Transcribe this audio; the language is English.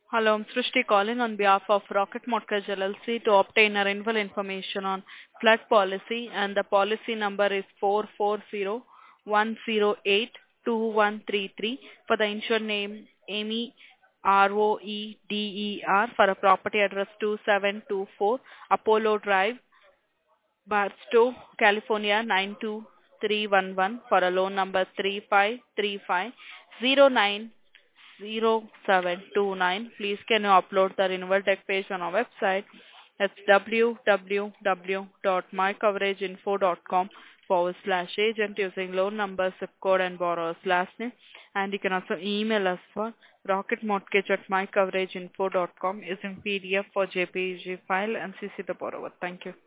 Hello, I'm Srishti calling on behalf of Rocket Mortgage LLC to obtain a renewal information on flood policy, and the policy number is 44010822133 for the insured name Amy Roeder for a property address 2724 Apollo Drive, Barstow, California 92311 for a loan number 3535090729. Please can you upload the renewal deck page on our website. It's www.mycoverageinfo.com/agent using loan number, zip code, and borrower's last name. And you can also email us for rocketmortgage@mycoverageinfo.com using PDF or JPG file and CC the borrower. Thank you.